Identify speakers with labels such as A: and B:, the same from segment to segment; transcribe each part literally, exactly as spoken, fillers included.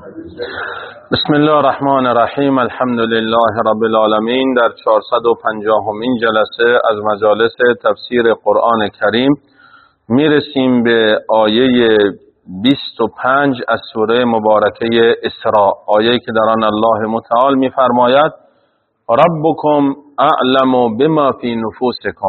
A: بسم الله الرحمن الرحیم. الحمد لله رب العالمین. در چهارصد و پنجاهمین جلسه از مجالس تفسیر قرآن کریم میرسیم به آیه بیست و پنج از سوره مبارکه اسراء، آیه‌ای که در آن الله متعال می‌فرماید ربکم اعلم بما فی نفوسکم،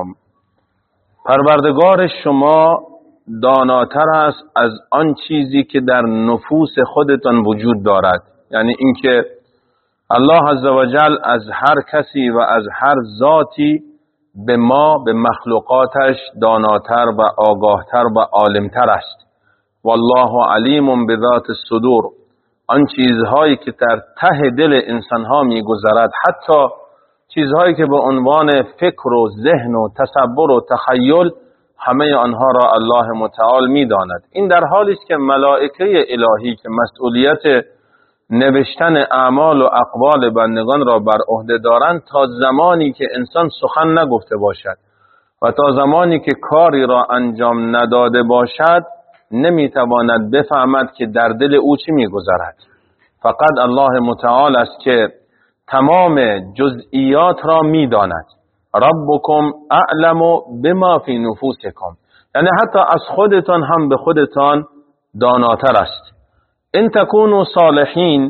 A: پروردگار شما داناتر است از آن چیزی که در نفوس خودتان وجود دارد. یعنی اینکه الله عزوجل از هر کسی و از هر ذاتی به ما، به مخلوقاتش داناتر و آگاهتر و عالمتر است. والله علیم بذات الصدور، آن چیزهایی که در ته دل انسانها میگذرد، حتی چیزهایی که به عنوان فکر و ذهن و تصور و تخیل، همه آنها را الله متعال میداند. این در حالی است که ملائکه الهی که مسئولیت نوشتن اعمال و اقوال بندگان را بر عهده دارند، تا زمانی که انسان سخن نگفته باشد و تا زمانی که کاری را انجام نداده باشد نمیتواند بفهمد که در دل او چی میگذرد. فقط الله متعال است که تمام جزئیات را میداند. ربکم اعلم بما فی نفوسکم، یعنی حتی از خودتان هم به خودتان داناتر است. ان تکونوا صالحین،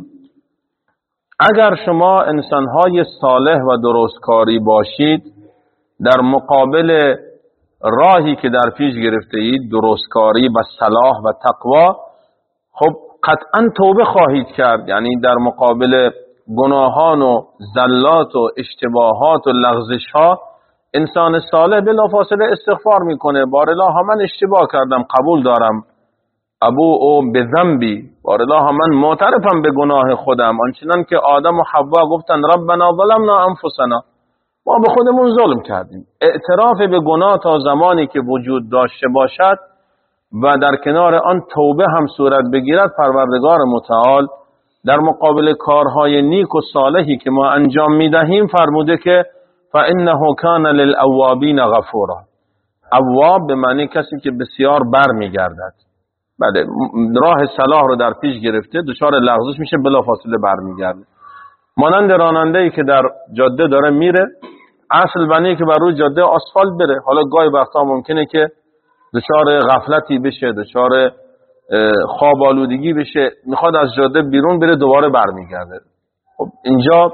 A: اگر شما انسانهای صالح و درستکاری باشید، در مقابل راهی که در پیش گرفته اید، درستکاری و صلاح و تقوا، خب قطعا توبه خواهید کرد. یعنی در مقابل گناهان و زلات و اشتباهات و لغزش ها، انسان صالح بلافاصله استغفار میکنه. بارالله من اشتباه کردم، قبول دارم، ابو او به ذنبی، بارالله من معترفم به گناه خودم، آنچنان که آدم و حوا گفتن ربنا ظلمنا انفسنا، ما به خودمون ظلم کردیم. اعتراف به گناه تا زمانی که وجود داشته باشد و در کنار آن توبه هم صورت بگیرد، پروردگار متعال در مقابل کارهای نیک و صالحی که ما انجام میدهیم فرموده که فانه کان للاوابین غفورا. اواب به معنی کسی که بسیار بر میگردد، بله، راه صلاح رو در پیش گرفته، دچار لغزش میشه، بلافاصله بر میگرده. مانند راننده‌ای که در جاده داره میره، اصل بنی که بر روی جاده آسفالت بره، حالا گاهی وقتا ممکنه که دچار غفلتی بشه، دچار خواب آلودگی بشه، میخواد از جاده بیرون بره، دوباره برمیگرده. خب اینجا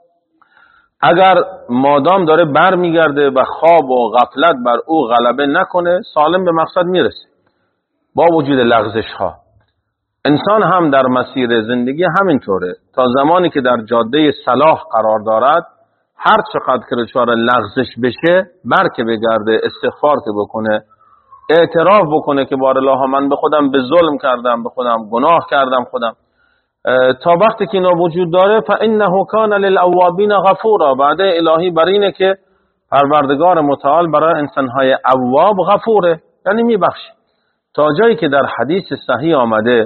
A: اگر مادام داره برمیگرده و خواب و غفلت بر او غلبه نکنه، سالم به مقصد میرسه با وجود لغزش ها. انسان هم در مسیر زندگی همینطوره، تا زمانی که در جاده صلاح قرار دارد، هر چقدر که دچار لغزش بشه، برکه بگرده، استغفار که بکنه، اعتراف بکنه که بارالله من به خودم به ظلم کردم، به خودم گناه کردم خودم، تا وقتی که اینا وجود داره فانه کان للاوابین غفورا. وعده الهی بر اینه که پروردگار متعال برای انسانهای اواب غفوره، یعنی میبخشه. تا جایی که در حدیث صحیح آمده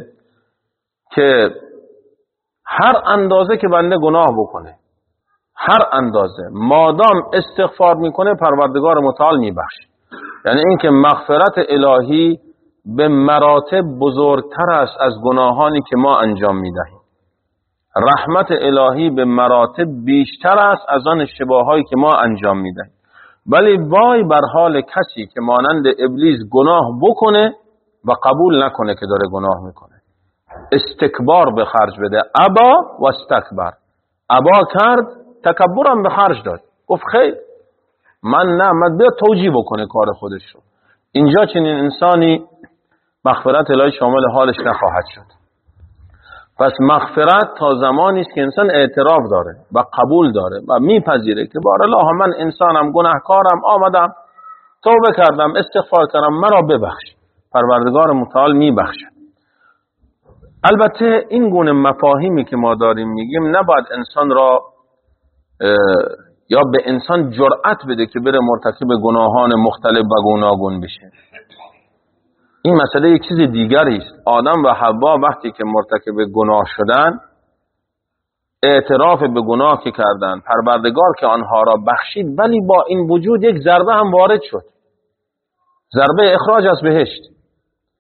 A: که هر اندازه که بنده گناه بکنه، هر اندازه، مادام استغفار میکنه، پروردگار متعال میبخشه. یعنی اینکه مغفرت الهی به مراتب بزرگتر است از گناهانی که ما انجام میدهیم. رحمت الهی به مراتب بیشتر است از آن اشتباهایی که ما انجام میدهیم. ولی وای بر حال کسی که مانند ابلیس گناه بکنه و قبول نکنه که داره گناه میکنه، استکبار به خرج بده. ابا و استکبر، ابا کرد، تکبرم به خرج داد، گفت خیر من نه، من بیا توجیه بکنه کار خودش رو. اینجا چنین انسانی مغفرت الهی شامل حالش نخواهد شد. پس مغفرت تا زمانی است که انسان اعتراف داره و قبول داره و میپذیره که بارالله من انسانم، گناهکارم، آمدم توبه کردم، استغفار کردم، مرا ببخش. پروردگار متعال میبخشد. البته این گونه مفاهیمی که ما داریم میگیم نباید انسان را یا به انسان جرأت بده که بره مرتکب گناهان مختلف و گوناگون بشه. این مسئله یک چیز دیگری است. آدم و حوا وقتی که مرتکب گناه شدن، اعتراف به گناه که کردن، پروردگار که آنها را بخشید، ولی با این وجود یک ضربه هم وارد شد، ضربه اخراج از بهشت.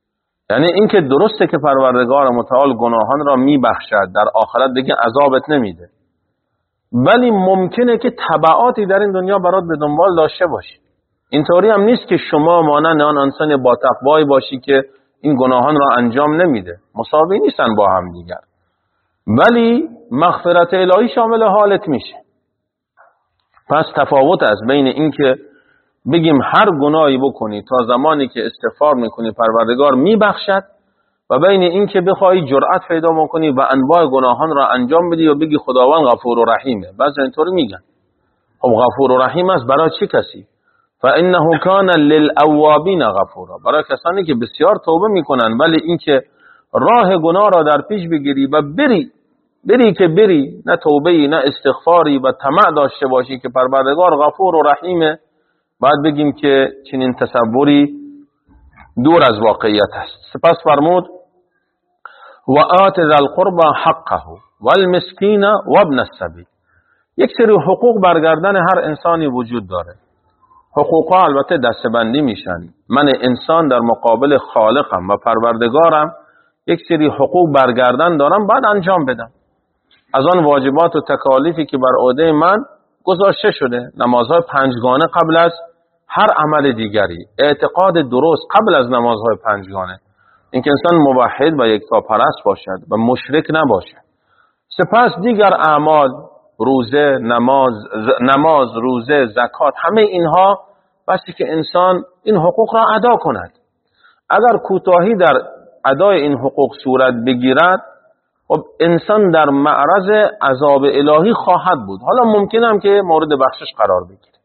A: یعنی این که درسته که پروردگار متعال گناهان را میبخشد، در آخرت دیگه عذابت نمیده، ولی ممکنه که تبعاتی در این دنیا برات به دنبال داشته باشی. اینطوری هم نیست که شما مانند آن انسان با تقوایی باشی که این گناهان را انجام نمیده، مساوی نیستن با هم دیگر، ولی مغفرت الهی شامل حالت میشه. پس تفاوت است بین این که بگیم هر گناهی بکنی تا زمانی که استغفار میکنی پروردگار میبخشد، و بین این که بخوای جرأت پیدا میکنی و انواع گناهان را انجام بدی و بگی خداوند غفور و رحیمه. بعضی اینطوری میگن. خب غفور و رحیم است برای چه کسی؟ فانه کان للاوابین غفورا، برای کسانی که بسیار توبه میکنن، ولی این که راه گناه را در پیش بگیری و بری بری که بری، نه توبه‌ای نه استغفاری و طمع داشته باشی که پروردگار غفور و رحیمه، بعد بگیم که چنین تصوری دور از واقعیت است. سپس فرمود و آت ذا القربى حقه والمسکین وابن السبیل. یک سری حقوق برگردن هر انسانی وجود داره. حقوقا البته دستبندی میشن. من انسان در مقابل خالقم و پروردگارم یک سری حقوق برگردن دارم، بعد انجام بدم. از آن واجبات و تکالیفی که بر عهده من گذاشته شده، نمازهای پنجگانه قبل از هر عمل دیگری، اعتقاد درست قبل از نمازهای پنجگانه، اینکه انسان موحد و یکتاپرست باشد و مشرک نباشد. سپس دیگر اعمال، روزه، نماز، نماز، روزه، زکات، همه اینها بسی که انسان این حقوق را ادا کند. اگر کوتاهی در ادای این حقوق صورت بگیرد، خب انسان در معرض عذاب الهی خواهد بود. حالا ممکن هم که مورد بخشش قرار بگیره.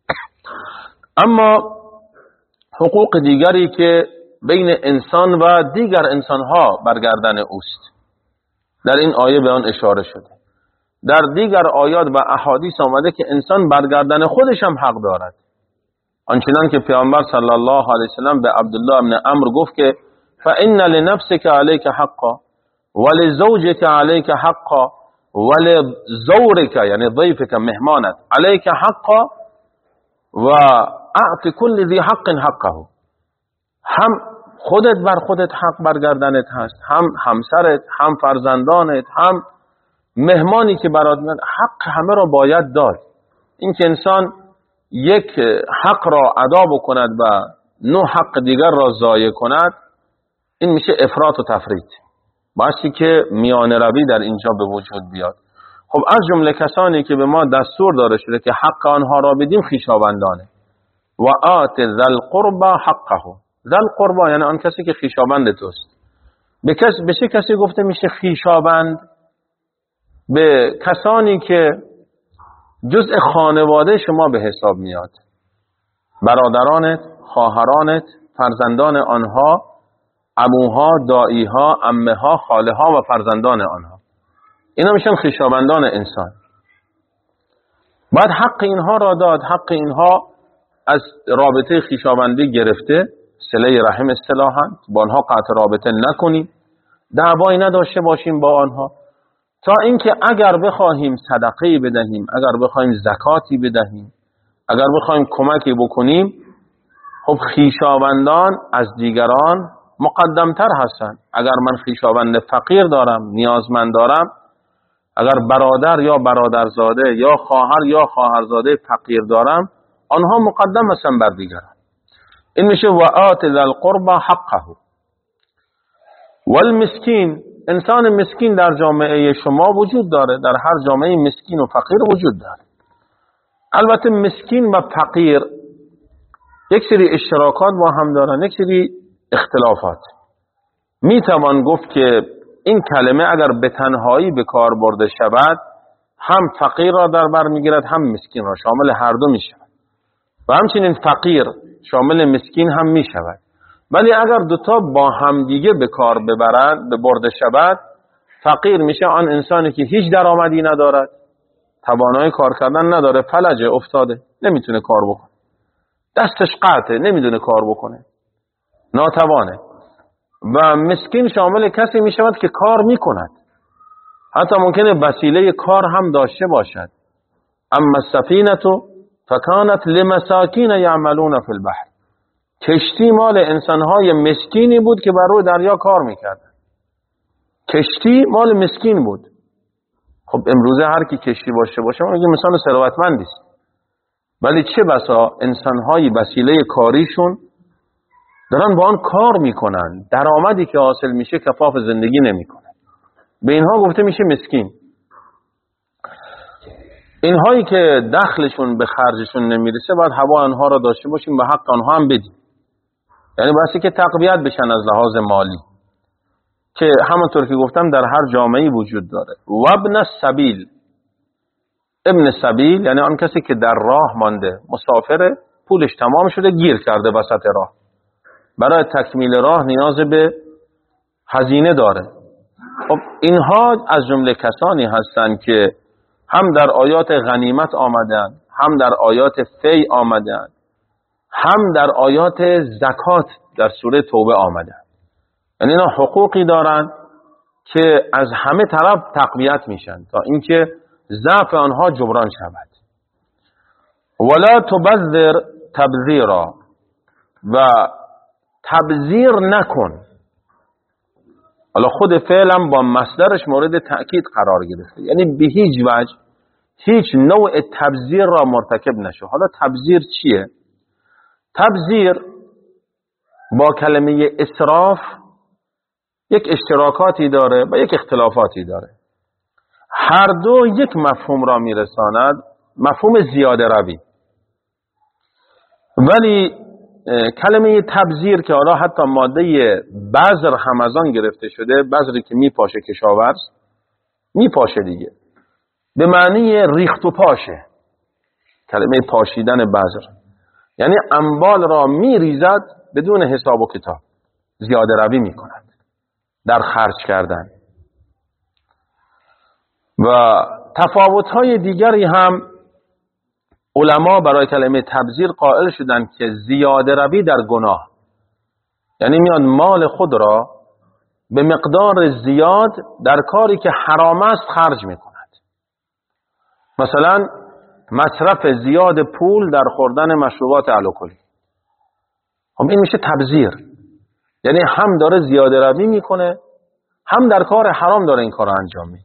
A: اما حقوق دیگری که بین انسان و دیگر انسانها برگردن اوست، در این آیه به آن اشاره شده. در دیگر آیات و احادیث آمده که انسان برگردن خودش هم حق دارد. آنچنان که پیامبر صلی الله علیه وسلم به عبدالله ابن عمرو گفت که فإن لنفسك عليك حقا ولزوجك عليك حقا ولزورك یعنی ضيفك مهمانت عليك حقا و اعط كل ذي حق حقه. هم خودت بر خودت حق برگردنت هست، هم همسرت، هم فرزندانت، هم مهمانی که برات میاد، حق همه را باید داد. این که انسان یک حق را ادا بکند و نه حق دیگر را ضایع کند، این میشه افراط و تفریط، باشی که میان روی در اینجا به وجود بیاد. خب از جمله کسانی که به ما دستور داده شده که حق آنها را بدیم خویشاوندانه. و آت ذا القربى حقه. ذا القربى یعنی آن کسی که خویشاوند توست. به کس به چه کسی گفته میشه خویشاوند؟ به کسانی که جزء خانواده شما به حساب میاد، برادرانت، خواهرانت، فرزندان آنها، عموها، داییها، عمه‌ها، خاله‌ها و فرزندان آنها، اینا میشن خویشاوندان انسان. بعد حق اینها را داد. حق اینها از رابطه خویشاوندی گرفته، صله رحم اصطلاحاً، با آنها قطع رابطه نکنیم، دعوایی نداشته باشیم با آنها، تا اینکه اگر بخواهیم صدقه بدهیم، اگر بخواهیم زکاتی بدهیم، اگر بخواهیم کمکی بکنیم، خب خویشاوندان از دیگران مقدمتر هستند. اگر من خویشاوند فقیر دارم، نیازمند دارم، اگر برادر یا برادرزاده یا خواهر یا خواهرزاده فقیر دارم، آنها مقدم هستند بر دیگران. این میشه و آت ذا القربى حقه. والمسکین، انسان مسکین در جامعه شما وجود داره، در هر جامعه مسکین و فقیر وجود داره. البته مسکین و فقیر یک سری اشتراکات با هم دارن، یک سری اختلافات. میتوان گفت که این کلمه اگر به تنهایی به کار برده شود، هم فقیر را در بر میگیرد، هم مسکین را، شامل هر دو میشود. و همچنین فقیر شامل مسکین هم میشود. ولی اگر دوتا با هم دیگه به کار ببرند، به برده شود، فقیر میشه آن انسانی که هیچ درآمدی ندارد، توانایی کار کردن نداره، فلجه، افتاده، نمیتونه کار بکنه، دستش قطعه، نمیدونه کار بکنه، ناتوانه. و مسکین شامل کسی میشود که کار میکند، حتی ممکنه وسیله کار هم داشته باشد. اما السفینه فکانت لمساکین یعملون فی البحر. کشتی مال انسانهای مسکینی بود که بر روی دریا کار میکردن. کشتی مال مسکین بود. خب امروزه هر کی کشتی باشه باشه ما میگیم مثال ثروتمندی است، ولی چه بسا انسانهای وسیله کاریشون دارن با آن کار میکنن، درآمدی که حاصل میشه کفاف زندگی نمیکنه، به اینها گفته میشه مسکین. اینهایی که دخلشون به خرجشون نمیرسه باید هوا آنها را داشته باشیم و حق آنها هم بدیم، یعنی باید که تقویت بشن از لحاظ مالی، که همونطور که گفتم در هر جامعه‌ای وجود داره. و ابن السبیل، ابن سبیل یعنی آن کسی که در راه مانده، مسافر، پولش تمام شده گیر کرده وسط راه، برای تکمیل راه نیاز به هزینه داره. خب اینها از جمله کسانی هستند که هم در آیات غنیمت آمدن، هم در آیات فی آمدن، هم در آیات زکات در سوره توبه آمدن. یعنی اینا حقوقی دارن که از همه طرف تقویت میشن تا اینکه ضعف آنها جبران شود. ولا تبذر تبذیرا، و تبذیر نکن. حالا خود فعلم با مصدرش مورد تأکید قرار گرفته، یعنی به هیچ وجه هیچ نوع تبذیر را مرتکب نشو. حالا تبذیر چیه؟ تبذیر با کلمه اسراف یک اشتراکاتی داره و یک اختلافاتی داره. هر دو یک مفهوم را میرساند، مفهوم زیاده روی. ولی کلمه تبذیر که حالا حتی ماده بذر هم از آن گرفته شده، بذری که میپاشه کشاورز، میپاشه دیگه، به معنی ریخت و پاشه. کلمه پاشیدن بذر یعنی اموال را میریزد بدون حساب و کتاب، زیاده روی میکند در خرج کردن. و تفاوت‌های دیگری هم علما برای کلمه تبذیر قائل شدند که زیاده روی در گناه، یعنی میاد مال خود را به مقدار زیاد در کاری که حرام است خرج میکند. مثلا مصرف زیاد پول در خوردن مشروبات الکلی، خب این میشه تبذیر، یعنی هم داره زیاده روی میکنه هم در کار حرام داره این کار رو انجام میده.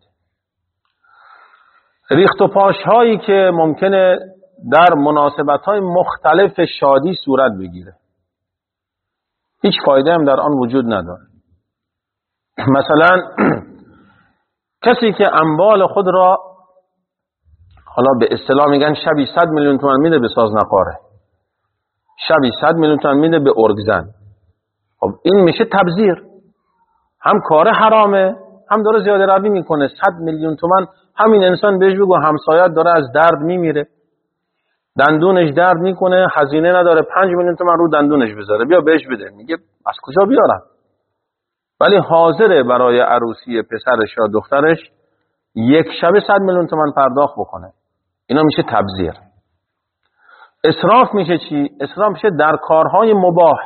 A: ریخت و پاش هایی که ممکنه در مناسبت های مختلف شادی صورت بگیره، هیچ فایده هم در آن وجود نداره. مثلا کسی که اموال خود را حالا به اصطلاح میگن شبی صد میلیون تومان میده به سازنقاره، شبی صد میلیون تومان میده به ارگزن، خب این میشه تبذیر، هم کار حرامه هم داره زیاده روی میکنه. صد میلیون تومان همین انسان بهش بگو همسایت داره از درد میمیره، دندونش درد میکنه، هزینه نداره، پنج میلیون تومان رو دندونش بذاره، بیا بهش بده، میگه از کجا بیارم؟ ولی حاضره برای عروسی پسرش یا دخترش یک شبه صد میلیون تومان پرداخت بکنه. اینا میشه تبذیر. اسراف میشه چی؟ اسراف میشه در کارهای مباح.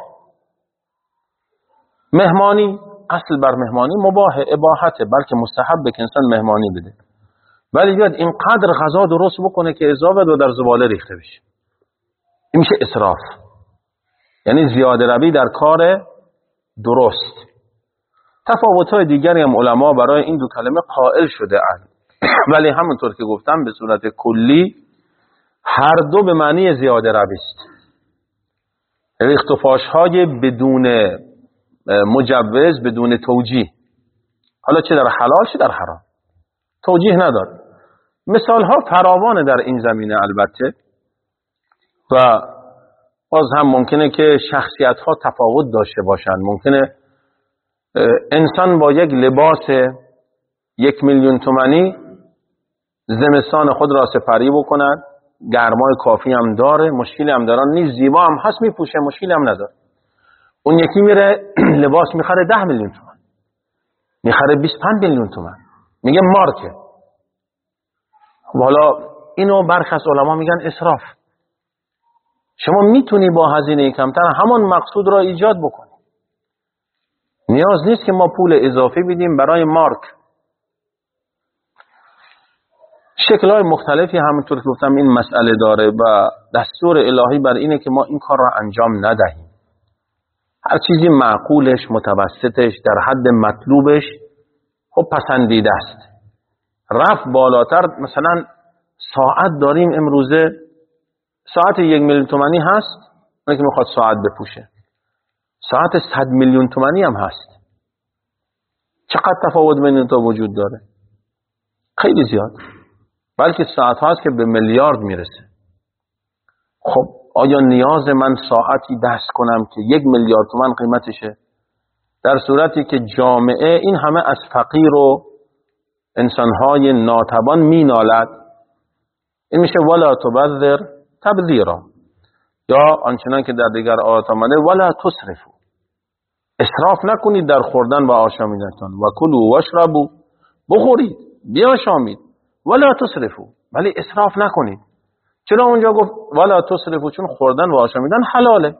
A: مهمانی، اصل بر مهمانی مباح، اباحته، بلکه مستحبه که انسان مهمانی بده، ولی بیاد اینقدر غذا درست بکنه که اضافه و در زباله ریخته بشه، این میشه اسراف، یعنی زیاده روی در کار درست. تفاوت‌های دیگری هم علما برای این دو کلمه قائل شده اند، ولی همونطور که گفتم به صورت کلی هر دو به معنی زیاده روی است. ریخت و پاش‌های بدون مجوز، بدون توجیه، حالا چه در حلال چه در حرام، توجیه نداره. مثال ها فراوانه در این زمینه البته، و باز هم ممکنه که شخصیت ها تفاوت داشته باشند. ممکنه انسان با یک لباس یک میلیون تومانی زمستان خود را سپری بکنن، گرمای کافی هم داره، مشکلی هم دارن نیست، زیبا هم هست میپوشه، مشکلی هم نداره. اون یکی میره لباس میخره ده میلیون تومان، میخره بیست و پنج میلیون تومان، میگه مارکه. حالا اینو برخی از علما میگن اسراف. شما میتونی با هزینه کمتر همان مقصود را ایجاد بکنی، نیاز نیست که ما پول اضافی بدیم برای مارک. شکل‌های مختلفی همونطور که گفتم این مسئله داره و دستور الهی بر اینه که ما این کار را انجام ندهیم. هر چیزی معقولش، متوسطش، در حد مطلوبش خب پسندیده است. رفت بالاتر، مثلا ساعت داریم امروزه، ساعت یک میلیون تومانی هست، اون که میخواد ساعت بپوشه. ساعت صد میلیون تومانی هم هست. چقدر تفاوت بین این دو وجود داره؟ خیلی زیاد. بلکه ساعت هاست که به میلیارد میرسه. خب آیا نیاز من ساعتی دست کنم که یک میلیارد تومان قیمتشه؟ در صورتی که جامعه این همه از فقیر و انسانهای ناتوان مینالد. این میشه ولا تبذر تبذیرا، یا آنچنان که در دیگر آیات آمده ولا تسرفوا، اسراف نکنید در خوردن و آشامیدنتان. و کلوا واشربوا، بخورید بیاشامید، ولا تسرفوا، ولی اسراف نکنید. چرا اونجا گفت ولا تسرفوا؟ چون خوردن و آشامیدن حلاله.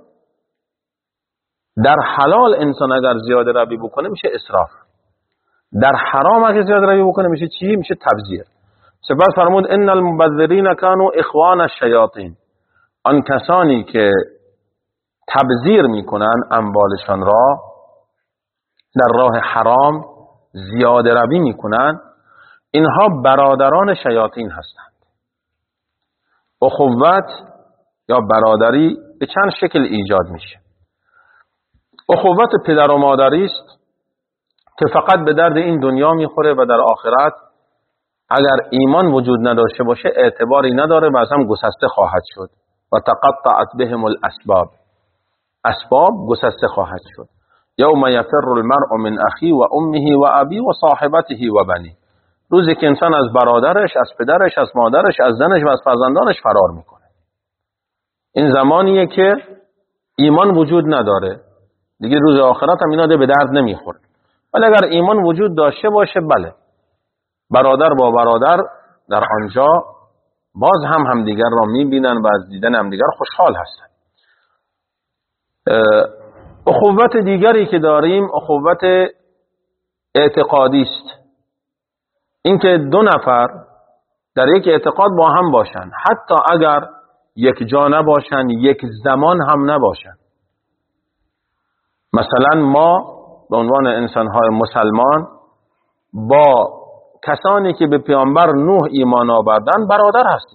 A: در حلال انسان اگر زیاده روی بکنه میشه اسراف، در حرام اگر زیاده روی بکنه میشه چی؟ میشه تبذیر. سپس فرمود ان المبذرین كانوا اخوان الشیاطین، آن کسانی که تبذیر میکنن اموالشان را در راه حرام زیاده روی میکنن، اینها برادران شیاطین هستند. اخوت یا برادری به چند شکل ایجاد میشه. اخوت پدر و مادری است که فقط به درد این دنیا میخوره و در آخرت اگر ایمان وجود نداشته باشه اعتباری نداره و از هم گسسته خواهد شد. و تقطعت بهم الاسباب، اسباب گسسته خواهد شد. یوم یفر المرء من اخی و امه و ابی و صاحبته و بنی، روزی که انسان از برادرش، از پدرش، از مادرش، از زنش و از فرزندانش فرار میکنه. این زمانیه که ایمان وجود نداره دیگه، روز آخرت هم اینا به درد نمیخوره. ولی اگر ایمان وجود داشته باشه، بله، برادر با برادر در آنجا باز هم همدیگر را میبینن و از دیدن همدیگر خوشحال هستن. اخوت دیگری که داریم اخوت اعتقادی است. اینکه دو نفر در یک اعتقاد با هم باشن، حتی اگر یک جا نباشن، یک زمان هم نباشن. مثلا ما به عنوان انسان‌های مسلمان با کسانی که به پیامبر نوح ایمان آوردن برادر هستیم.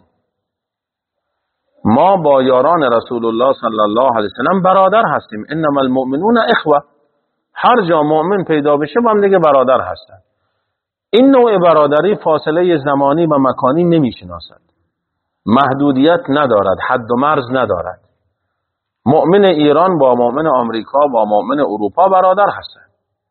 A: ما با یاران رسول الله صلی الله علیه وسلم برادر هستیم. انما المؤمنون اخوه، هر جا مؤمن پیدا بشه با هم دیگه برادر هستن. این نوع برادری فاصله زمانی و مکانی نمیشناسد، محدودیت ندارد، حد و مرز ندارد. مؤمن ایران با مؤمن آمریکا با مؤمن اروپا برادر هستند.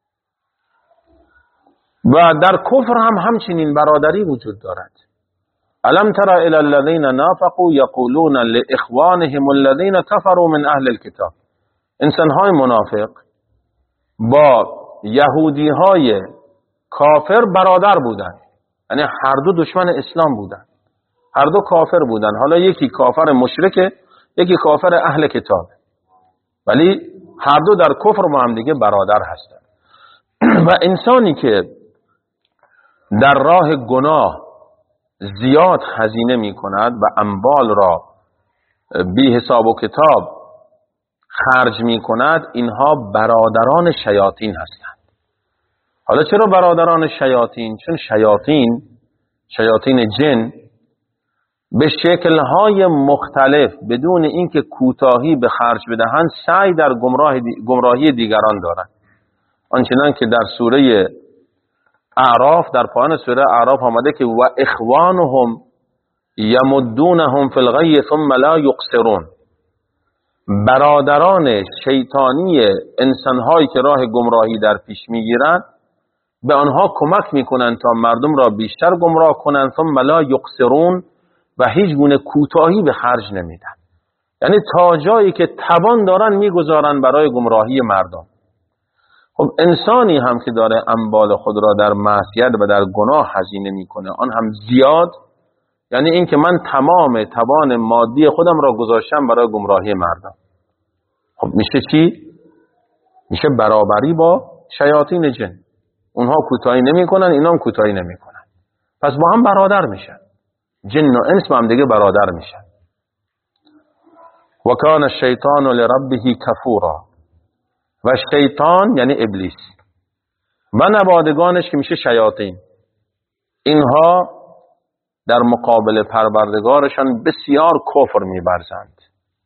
A: و در کفر هم همچنین برادری وجود دارد. الم تر الی الذین نافقوا یقولون لاخوانهم الذین کفروا من اهل الكتاب، انسان‌های منافق با یهودی‌های کافر برادر بودند، یعنی هر دو دشمن اسلام بودند، هر دو کافر بودند. حالا یکی کافر مشرکه، یکی کافر اهل کتاب، ولی هر دو در کفر با هم دیگه برادر هستند. و انسانی که در راه گناه زیاد هزینه می کند و اموال را بی حساب و کتاب خرج می کند، اینها برادران شیاطین هستند. حالا چرا برادران شیاطین؟ چون شیاطین شیاطین جن به شکل‌های مختلف بدون اینکه کوتاهی به خرج بدهند سعی در گمراه دی... گمراهی دیگران دارند. آنچنان که در سوره اعراف، در پایان سوره اعراف آمده که و اخوانهم یمدونهم فی الغی ثم لا یقصرون، برادران شیطانی انسان‌هایی که راه گمراهی در پیش میگیرند به آنها کمک میکنند تا مردم را بیشتر گمراه کنند، ثم لا یقصرون، و هیچ گونه کوتاهی به خرج نمیدن. یعنی تا جایی که توان دارن میگذارن برای گمراهی مردم. خب انسانی هم که داره اموال خود را در معصیت و در گناه هزینه میکنه، آن هم زیاد، یعنی این که من تمام توان مادی خودم را گذاشتم برای گمراهی مردم. خب میشه چی؟ میشه برابری با شیاطین جن. اونها کوتاهی نمیکنن، اینا هم کوتاهی نمیکنن، پس با هم برادر میشن. جن و انس با هم دیگه برادر میشن. و کان الشیطان لربه کفورا، و شیطان یعنی ابلیس و نوادگانش که میشه شیاطین، اینها در مقابل پروردگارشان بسیار کفر می‌ورزند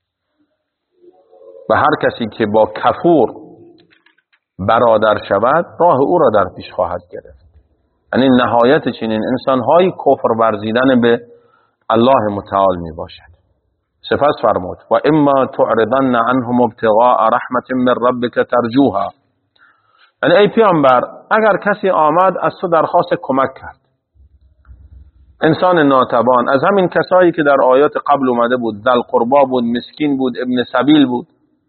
A: و هر کسی که با کفور برادر شود راه او را در پیش خواهد گرفت. یعنی نهایت چنین انسان‌های کفر ورزیدن به الله متعال می باشد. سپس فرمود و اما تعرضن عنهم ابتغاء رحمت من ربک ترجوها، یعنی ای پیامبر اگر کسی آمد از تو درخواست کمک کرد، انسان ناتوان از همین کسایی که در آیات قبل اومده بود، ذل قربا بود، مسکین بود، ابن سبیل بود،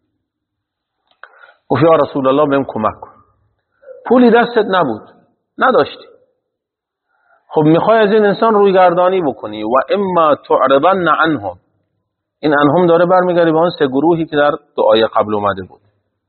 A: گفت یا رسول الله بهم کمک کن، پولی دستت نبود، نداشتی، خب میخوای از این انسان روی گردانی بکنی. و اما تعرضن عنهم، این عنهم داره برمیگردی به اون سه گروهی که در دعای قبل اومده بود.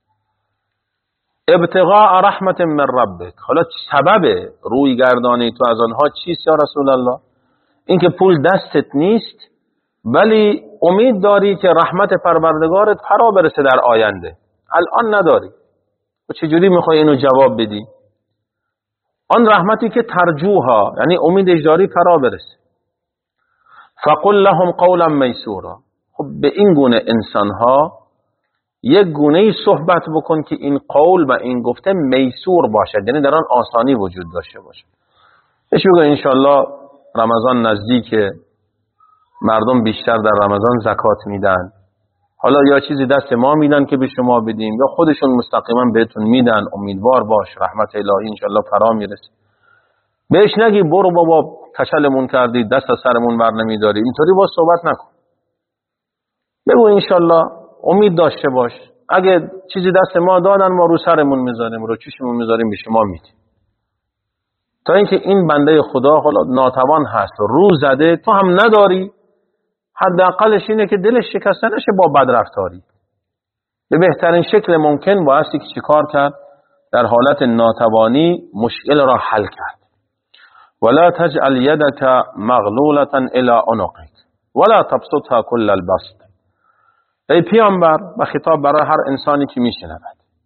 A: ابتغاء رحمت من ربک، حالا سبب روی گردانی تو از آنها چیست یا رسول الله؟ اینکه پول دستت نیست ولی امید داری که رحمت پروردگارت فرا برسه در آینده، الان نداری، و چجوری میخوای اینو جواب بدی؟ آن رحمتی که ترجوها یعنی امیدش داری فرا برسه. فقل لهم قولا میسورا، خب به این گونه انسانها یک گونه صحبت بکن که این قول و این گفته میسور باشد، یعنی در آن آسانی وجود داشته باشد. بهش بگو انشالله رمضان نزدیکه، مردم بیشتر در رمضان زکات میدن، حالا یا چیزی دست ما میدن که به شما بدیم یا خودشون مستقیما بهتون میدن، امیدوار باش رحمت الهی انشالله فرا میرسه. بهش نگی برو بابا کشلمون کردی دست از سرمون بر نمیداری، اینطوری با صحبت نکن. بگو انشالله امید داشته باش، اگه چیزی دست ما دادن ما رو سرمون میذاریم، رو چشمون میذاریم به شما میدیم. تا اینکه این بنده خدا حالا ناتوان هست، رو زده، تو هم نداری، حداقلش اینه که دلش شکسته نشه با بدرفتاری. به بهترین شکل ممکن بایستی که چیکار کرد؟ در حالت ناتوانی مشکل را حل کرد. ولا تجعل يدك مغلولة الى عنقك ولا تبسطها كل البسط. ای پیامبر، و خطاب برای هر انسانی که میشنود،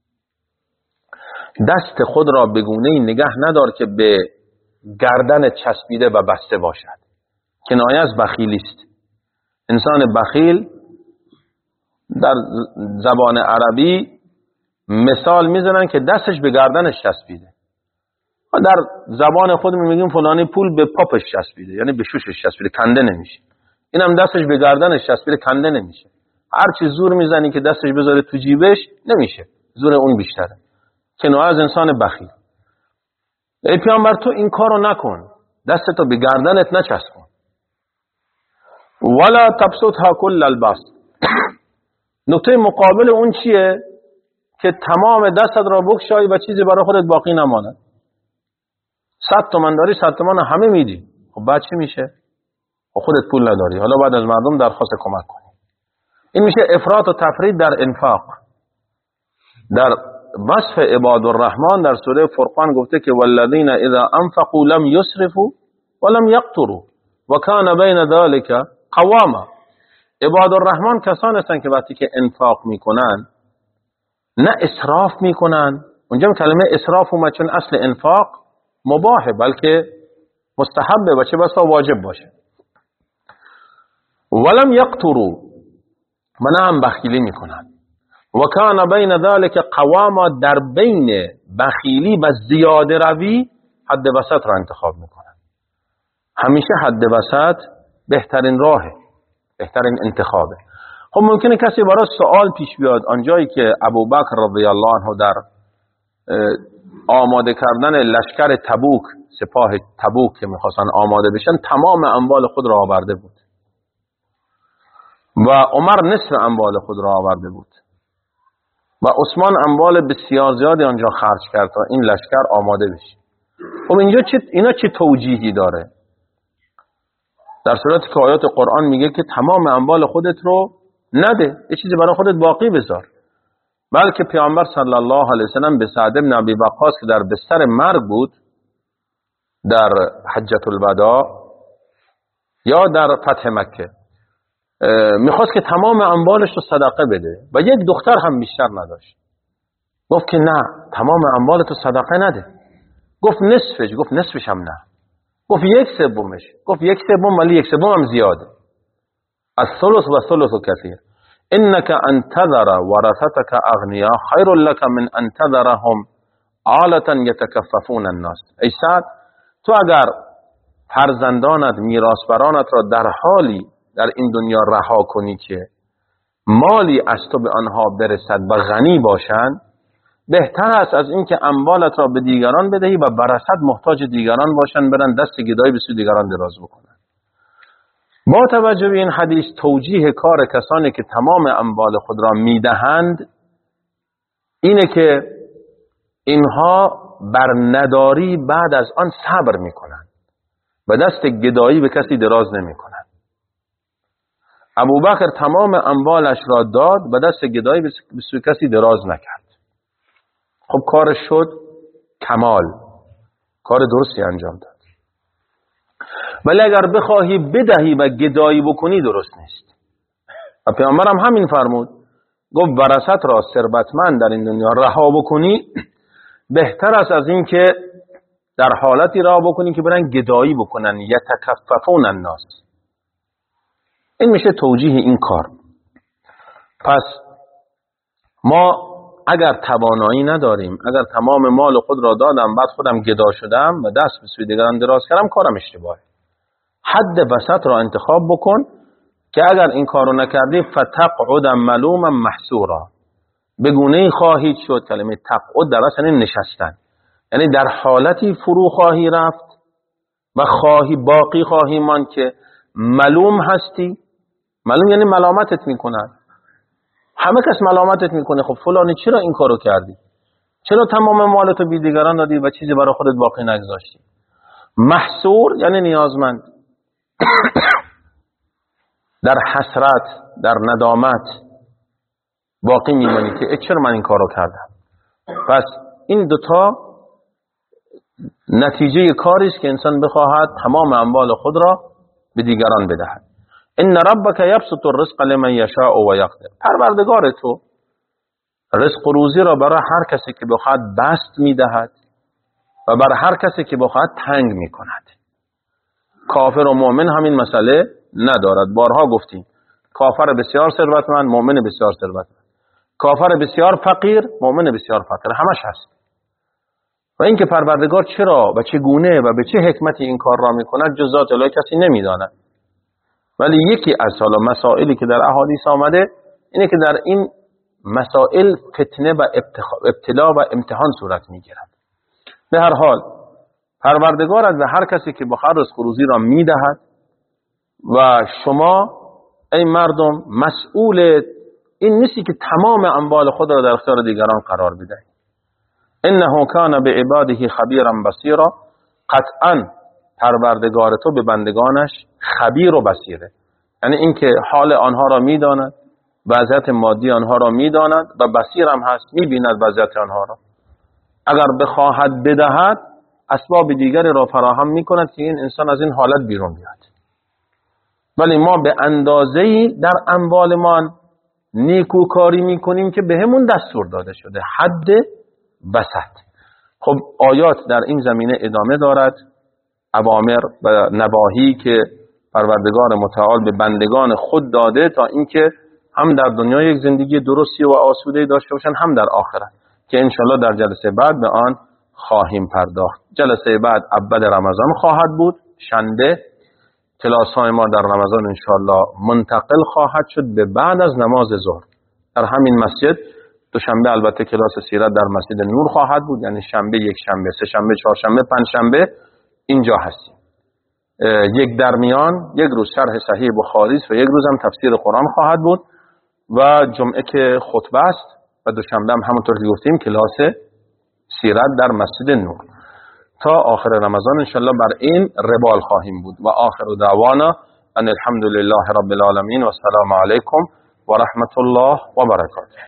A: دست خود را به گونه‌ای نگه ندار که به گردن چسبیده و بسته باشد. کنایه از بخیلی است. انسان بخیل در زبان عربی مثال میزنن که دستش به گردنش چسبیده. و در زبان خودمون میگیم فلانی پول به پاپش چسبیده، یعنی به شوشش چسبیده، کنده نمیشه. اینم دستش به گردنش چسبیده، کنده نمیشه. هر چی زور میزنی که دستش بذاره تو جیبش نمیشه، زور اون بیشتره. کنایه از انسان بخیل. ای پیامبر تو این کارو نکن، دستتو به گردنت نچسبون. ولا تبسطها كل البسط. نکته مقابل اون چیه؟ که تمام دستت را بگشایی و چیزی برای خودت باقی نماند. صد تومن داری، صد تومن همه میدی، خب بعد چی میشه؟ خب خودت پول نداری، حالا بعد از مردم درخواست کمک کنی. این میشه افراط و تفرید در انفاق. در وصف عباد الرحمن در سوره فرقان گفته که والذین اذا انفقوا لم یسرفوا ولم یقتروا وکان بین ذلک قواما. عباد الرحمن کسان هستند که وقتی که انفاق میکنن نه اسراف میکنن. اونجا کلمه اسراف اومد چون اصل انفاق مباحه بلکه مستحبه و چه بسا واجب باشه. ولم یقتروا، و نه هم بخیلی میکنن. و کان بین ذلک قواما، در بین بخیلی و زیاده روی حد وسط را انتخاب میکنن. همیشه حد وسط بهترین راهه، بهترین انتخابه. خب ممکنه کسی برای سوال پیش بیاد، آنجایی که ابوبکر رضی الله عنه در آماده کردن لشکر تبوک، سپاه تبوک که میخواستن آماده بشن، تمام اموال خود را آورده بود و عمر نصف اموال خود را آورده بود و عثمان اموال بسیار زیادی آنجا خرج کرد تا این لشکر آماده بشه. خب اینجا چه اینا چه توجیهی داره؟ در صورتی که آیات قرآن میگه که تمام اموال خودت رو نده، یه چیزی برای خودت باقی بذار. بلکه پیامبر صلی الله علیه وسلم به سعد بن ابی وقاص که در بستر مرگ بود در حجة الوداع یا در فتح مکه، میخواست که تمام اموالش رو صدقه بده و یک دختر هم بیشتر نداشت. گفت که نه، تمام اموال تو صدقه نده. گفت نصفش. گفت نصفش هم نه. گفت یک سومش. گفت یک سوم ولی یک سوم هم زیاده. الثلث و الثلث کثیر. انك ان تذر ورثتك اغنیا خیر لك من ان تذرهم عالة یتکففون الناس. ای سعد، تو اگر فرزندانت میراثبرانت را در حالی در این دنیا رها کنی که مالی از تو به آنها برسد و غنی باشند، بهتر است از اینکه اموالت را به دیگران بدهی و برصد محتاج دیگران باشند، برن دست گدایی به سوی دیگران دراز بکنن. با توجه به این حدیث، توجیه کار کسانی که تمام اموال خود را میدهند اینه که اینها بر نداری بعد از آن صبر میکنند و دست گدایی به کسی دراز نمیکنند. ابوبکر تمام اموالش را داد و دست گدایی به سوی کسی دراز نکرد. خب کارش شد کمال، کار درستی انجام داد. ولی اگر بخواهی بدهی و گدایی بکنی درست نیست. و پیامبرم همین فرمود، گفت ورثت را ثروتمند در این دنیا رها بکنی بهتر است از این که در حالتی رها بکنی که برن گدایی بکنن. یتکففون الناس. این میشه توجیه این کار. پس ما اگر توانایی نداریم، اگر تمام مال خود را دادم بعد خودم گدا شدم و دست به سوی دیگران دراز کردم، کارم اشتباهه. حد وسط را انتخاب بکن که اگر این کارو نکردی فتقعد ملوما محسورا، به گونه‌ای خواهید شد. کلمه تقعد در اصل نشستن، یعنی در حالتی فرو خواهی رفت و خواهی باقی خواهی ماند که ملوم هستی. ملوم یعنی ملامتت میکنن، همه کس ملامتت میکنه. خب فلانی چرا این کارو کردی؟ چرا تمام مالتو بی دیگران دادی و چیزی برای خودت باقی نگذاشتی؟ محصور یعنی نیازمند. در حسرت، در ندامت باقی میمونی که چرا من این کارو کردم. پس این دوتا نتیجه کاری است که انسان بخواهد تمام اموال خود را به دیگران بدهد. ان ربک یبسط الرزق لمن یشاء و یقدر. پروردگار تو رزق و روزی را برای هر کسی که بخواهد بست میدهد و برای هر کسی که بخواهد تنگ میکند. کافر و مؤمن همین مسئله ندارد. بارها گفتیم کافر بسیار ثروتمند، مؤمن بسیار ثروتمند. کافر بسیار فقیر، مؤمن بسیار فقیر، همش هست. و اینکه پروردگار چرا و چگونه و به چه حکمتی این کار را میکند جز ذات الهی کسی نمیداند. ولی یکی از حالا مسائلی که در احادیث آمده اینه که در این مسائل فتنه و ابتلا و امتحان صورت میگیرد. به هر حال پروردگار از به هر کسی که بخواهد رزق و روزی را میدهد و شما ای مردم مسئول این نیستی که تمام اموال خود را در اختیار دیگران قرار بدهید. انه کان بعباده خبیرا بصیرا. قطعا پروردگار تو به بندگانش خبیر و بصیره، یعنی اینکه حال آنها را میداند، وضعیت مادی آنها را میداند و بصیر هم هست، میبیند وضعیت آنها را. اگر بخواهد بدهد اسباب دیگری را فراهم میکند که این انسان از این حالت بیرون بیاد. ولی ما به اندازه‌ای در اموالمان نیکوکاری میکنیم که بهمون دستور داده شده، حد وسط. خب آیات در این زمینه ادامه دارد، اوامر و نواهی که پروردگار متعال به بندگان خود داده تا اینکه هم در دنیا یک زندگی درستی و آسوده داشته باشن، هم در آخرت، که انشالله در جلسه بعد به آن خواهیم پرداخت. جلسه بعد اول رمضان خواهد بود، شنبه. کلاس های ما در رمضان انشالله منتقل خواهد شد به بعد از نماز ظهر در همین مسجد. دوشنبه البته کلاس سیرت در مسجد نور خواهد بود، یعنی شنبه، یک شنبه، سه شنبه، چهار شنبه، پنج شنبه اینجا هستیم. یک درمیان یک روز شرح صحیح بخاری و یک روز هم تفسیر قرآن خواهد بود و جمعه که خطبه است و دوشنبه هم همونطور که گفتیم کلاس سیرت در مسجد نور. تا آخر رمضان انشالله بر این روال خواهیم بود. و آخر دعوانا ان الحمد لله رب العالمین و السلام علیکم و رحمت الله و برکاته.